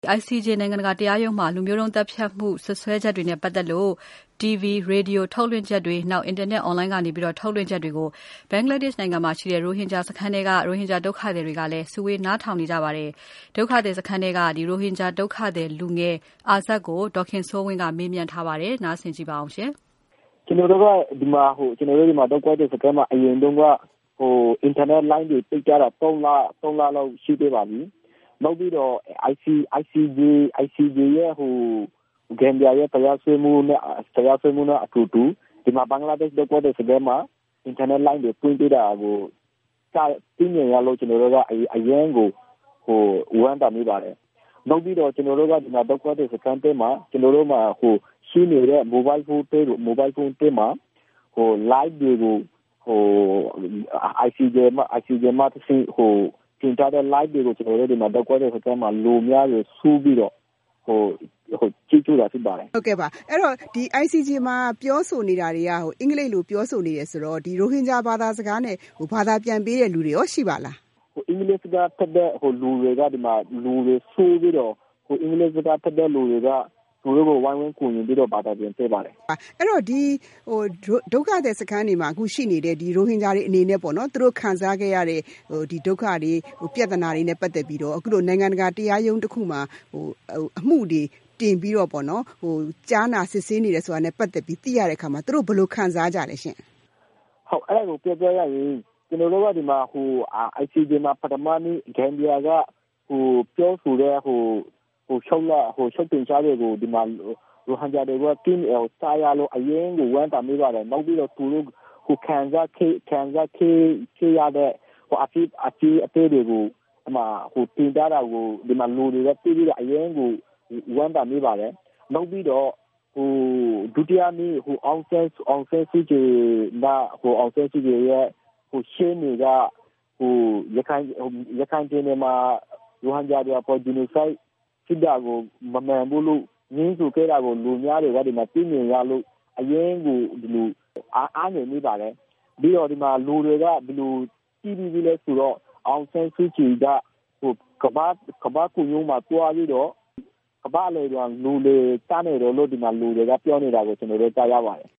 ICJ နိုင်ငံတကာတရားရုံးမှာလူမျိုးတုံးသတ်ဖြတ်မှုစွပ်စွဲချက်တွေနဲ့ပတ်သက်လို့ TV, Radio ထုတ်လွှင့်ချက်တွေနောက် အင်တာနက် Online ကနေထုတ်လွှင့်ချက်တွေကို Bangladesh နိုင်ငံမှာရှိတဲ့ ရိုဟင်ဂျာစခန်းထဲက ရိုဟင်ဂျာဒုက္ခသည်တွေကလည်းစုဝေးနားထောင်နေကြပါတယ်။ ဒုက္ခသည်စခန်းထဲက ရိုဟင်ဂျာဒုက္ခသည်လူငယ် Azad ကိုဒေါ်ခင်စိုးဝင်းကမေးမြန်းထားပါတယ်။ နားဆင်ကြည့်ပါဦးရှင်။ကျွန်တော်တို့ကဒီမှာဒုက္ခသည်စခန်းမှာအရင်တုန်းကအင်တာနက်လိုင်းတွေပိတ်ကြတာ3လလောက်ရှိသေးပါပြီ။နောက်ပြီးတော့ ICJ ရဲ့ဂမ်ဘီယာရဲ့တရားစွဲမှုနဲ့အတူတူဒီမှာဘင်္ဂလားဒေ့ရှ်ဒုက္ခသည်စခန်းမှာအင်တာနက်လိုင်းတွေပွင့်ပေးတာကိုသိမြင်ရလို့ကျွန်တော်တို့ကအရင်ကိုဝမ်းသာမိပါတယ်။နောက်ပြီးတော့ကျွန်တော်တို့ကဒီမှာဒုက္ခသည်စခန်းထဲမှာကျွန်တော်တို့မှာရှိနေတဲ့ mobile phone ထဲမှာlive တွေကိုICJ မှာတင်ထားတဲ့ live တွေကိုကျွန်တော်တို့ဒီမှာဒုက္ခသည်စခန်းမှာလူများတွေစုပြီးတော့ကြည့်ကြတာဖြစ်ပါတယ်။ဟုတ်ကဲ့ပါ။အဲ့တော့ဒီ ICJ မှာပြောဆိုနေတာတွေကအင်္ဂလိပ်လိုပြောဆိုနေတယ်ဆိုတော့ဒီရိုဟင်ဂျာဘာသာစကားနဲ့ဘာသာပြန်ပေးတဲ့လူတွေရောရှိပါလား။အင်္ဂလိပ်စကားဖတ်တဲ့လူတွေကဒီမှာလူတွေစုပြီးတော့အင်္ဂလိပ်စကားဖတ်တဲ့လူတွေကသူတို့ကိုဝိုင်းဝန်းကူညီပြီးတော့ဘာသာပြန်ပေးပါတယ်။အဲ့တော့ဒီဒုက္ခသည်စခန်းတွေမှာအခုရှိနေတဲ့ဒီရိုဟင်ဂျာတွေအနေနဲ့ပေါ့နော်သူတို့ခံစားခဲ့ရတဲ့ဒီဒုက္ခတွေပြဿနာတွေနဲ့ပတ်သက်ပြီးတော့အခုလိုနိုင်ငံတကာတရားရုံးတစ်ခုမှာအမှုတွေတင်ပြီးတော့ပေါ့နော်ကြားနာစစ်ဆေးနေတယ်ဆိုတာနဲ့ပတ်သက်ပြီးသိရတဲ့အခါမှာသူတို့ဘယ်လိုခံစားကြလဲရှင်။ဟုတ်အဲ့ဒါကိုပြောရရင်ကျွန်တော်တို့ကဒီမှာICJ မှာပထမနေ့ဂမ်ဘီယာကပြောဆိုတဲ့ချုပ်တင်ချတွေကိုဒီမှာရိုဟင်ဂျာတွေကတင်းစားရလို့အရင်ကဝမ်းသာမိပါတယ်နောက်ပြီးတော့သူတို့ခံစားရတဲ့အဖြစ်အသေးတွေကိုဒီမှာတင်တာကိုဒီမှာလူတွေကသိပြီးတော့အရင်ကဝမ်းသာမိပါတယ်နောက်ပြီးတော့ဒုတိယနေ့အောင်ဆန်းစုကြည်ရဲ့ရှင်းနေကရခိုင်ပြည်နယ်မှာရိုဟင်ဂျာတွေပေါ်ဂျီနိုဆိုက်ဖြစ်တာကိုမမှန်ဘူးလို့ငင်းဆိုခဲ့တာကိုလူများတွေကဒီမှာသိမြင်ရလို့အရင်ကဒီလိုအားနေမိပါတယ်ပြီးတော့ဒီမှာလူတွေကဒီလိုကြည့်ပြီးလဲဆိုတော့အောင်ဆန်းစုကြည်ကကဘာကူညုံမှာတွားပြီးတော့ကဘာလေတော့လူတွေတန်းနေတယ်လို့ဒီမှာလူတွေကပြောနေတာကိုကျွန်တော်တို့ကြားရပါတယ်